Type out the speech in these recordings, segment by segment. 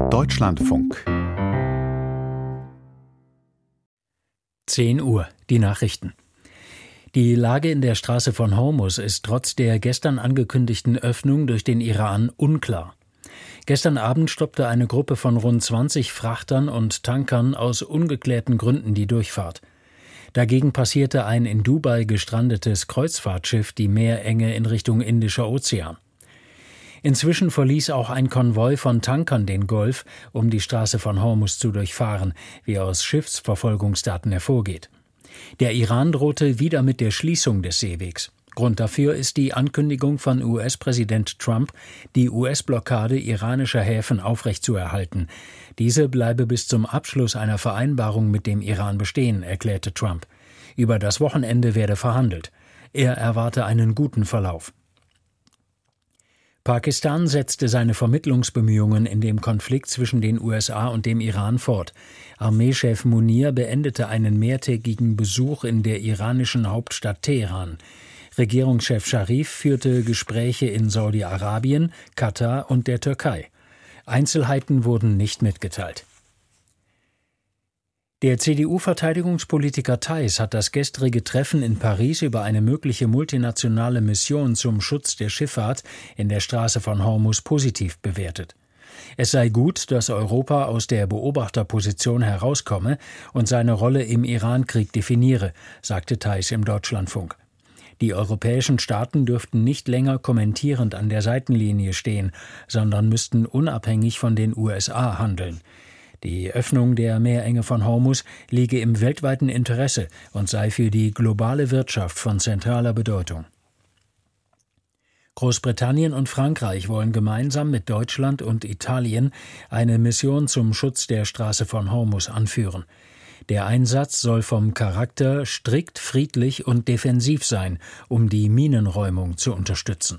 Deutschlandfunk 10 Uhr, die Nachrichten. Die Lage in der Straße von Hormuz ist trotz der gestern angekündigten Öffnung durch den Iran unklar. Gestern Abend stoppte eine Gruppe von rund 20 Frachtern und Tankern aus ungeklärten Gründen die Durchfahrt. Dagegen passierte ein in Dubai gestrandetes Kreuzfahrtschiff die Meerenge in Richtung Indischer Ozean. Inzwischen verließ auch ein Konvoi von Tankern den Golf, um die Straße von Hormuz zu durchfahren, wie aus Schiffsverfolgungsdaten hervorgeht. Der Iran drohte wieder mit der Schließung des Seewegs. Grund dafür ist die Ankündigung von US-Präsident Trump, die US-Blockade iranischer Häfen aufrechtzuerhalten. Diese bleibe bis zum Abschluss einer Vereinbarung mit dem Iran bestehen, erklärte Trump. Über das Wochenende werde verhandelt. Er erwarte einen guten Verlauf. Pakistan setzte seine Vermittlungsbemühungen in dem Konflikt zwischen den USA und dem Iran fort. Armeechef Munir beendete einen mehrtägigen Besuch in der iranischen Hauptstadt Teheran. Regierungschef Scharif führte Gespräche in Saudi-Arabien, Katar und der Türkei. Einzelheiten wurden nicht mitgeteilt. Der CDU-Verteidigungspolitiker Theis hat das gestrige Treffen in Paris über eine mögliche multinationale Mission zum Schutz der Schifffahrt in der Straße von Hormuz positiv bewertet. Es sei gut, dass Europa aus der Beobachterposition herauskomme und seine Rolle im Iran-Krieg definiere, sagte Theis im Deutschlandfunk. Die europäischen Staaten dürften nicht länger kommentierend an der Seitenlinie stehen, sondern müssten unabhängig von den USA handeln. Die Öffnung der Meerenge von Hormuz liege im weltweiten Interesse und sei für die globale Wirtschaft von zentraler Bedeutung. Großbritannien und Frankreich wollen gemeinsam mit Deutschland und Italien eine Mission zum Schutz der Straße von Hormuz anführen. Der Einsatz soll vom Charakter strikt friedlich und defensiv sein, um die Minenräumung zu unterstützen.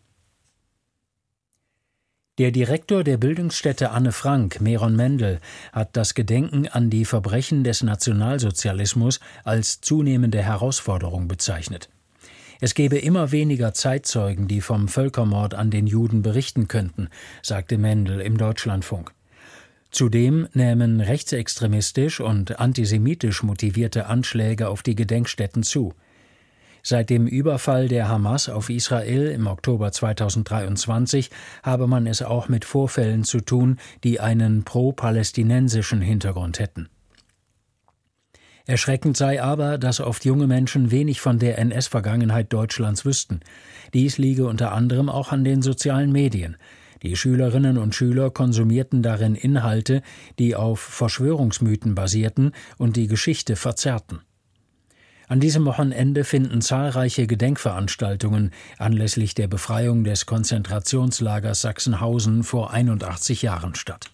Der Direktor der Bildungsstätte Anne Frank, Meron Mendel, hat das Gedenken an die Verbrechen des Nationalsozialismus als zunehmende Herausforderung bezeichnet. Es gebe immer weniger Zeitzeugen, die vom Völkermord an den Juden berichten könnten, sagte Mendel im Deutschlandfunk. Zudem nähmen rechtsextremistisch und antisemitisch motivierte Anschläge auf die Gedenkstätten zu. Seit dem Überfall der Hamas auf Israel im Oktober 2023 habe man es auch mit Vorfällen zu tun, die einen pro-palästinensischen Hintergrund hätten. Erschreckend sei aber, dass oft junge Menschen wenig von der NS-Vergangenheit Deutschlands wüssten. Dies liege unter anderem auch an den sozialen Medien. Die Schülerinnen und Schüler konsumierten darin Inhalte, die auf Verschwörungsmythen basierten und die Geschichte verzerrten. An diesem Wochenende finden zahlreiche Gedenkveranstaltungen anlässlich der Befreiung des Konzentrationslagers Sachsenhausen vor 81 Jahren statt.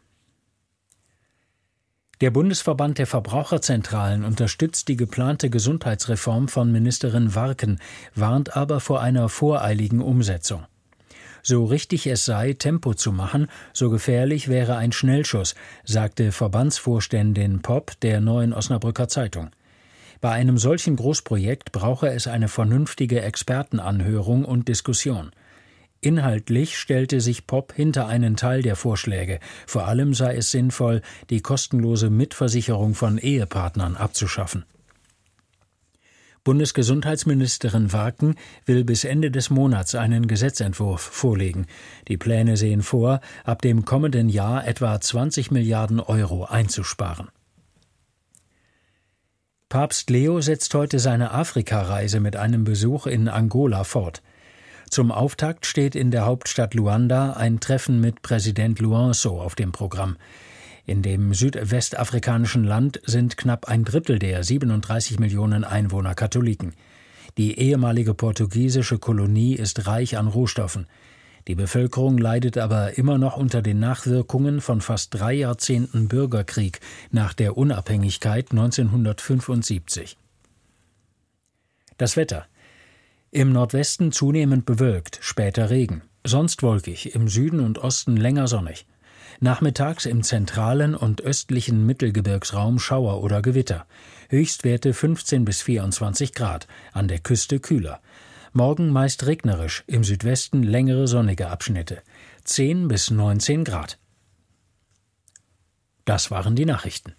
Der Bundesverband der Verbraucherzentralen unterstützt die geplante Gesundheitsreform von Ministerin Warken, warnt aber vor einer voreiligen Umsetzung. So richtig es sei, Tempo zu machen, so gefährlich wäre ein Schnellschuss, sagte Verbandsvorständin Popp der Neuen Osnabrücker Zeitung. Bei einem solchen Großprojekt brauche es eine vernünftige Expertenanhörung und Diskussion. Inhaltlich stellte sich Popp hinter einen Teil der Vorschläge. Vor allem sei es sinnvoll, die kostenlose Mitversicherung von Ehepartnern abzuschaffen. Bundesgesundheitsministerin Warken will bis Ende des Monats einen Gesetzentwurf vorlegen. Die Pläne sehen vor, ab dem kommenden Jahr etwa 20 Milliarden Euro einzusparen. Papst Leo setzt heute seine Afrikareise mit einem Besuch in Angola fort. Zum Auftakt steht in der Hauptstadt Luanda ein Treffen mit Präsident Lourenço auf dem Programm. In dem südwestafrikanischen Land sind knapp ein Drittel der 37 Millionen Einwohner Katholiken. Die ehemalige portugiesische Kolonie ist reich an Rohstoffen. Die Bevölkerung leidet aber immer noch unter den Nachwirkungen von fast 3 Jahrzehnten Bürgerkrieg nach der Unabhängigkeit 1975. Das Wetter. Im Nordwesten zunehmend bewölkt, später Regen. Sonst wolkig, im Süden und Osten länger sonnig. Nachmittags im zentralen und östlichen Mittelgebirgsraum Schauer oder Gewitter. Höchstwerte 15 bis 24 Grad, an der Küste kühler. Morgen meist regnerisch, im Südwesten längere sonnige Abschnitte. 10 bis 19 Grad. Das waren die Nachrichten.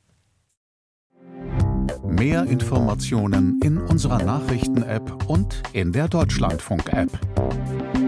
Mehr Informationen in unserer Nachrichten-App und in der Deutschlandfunk-App.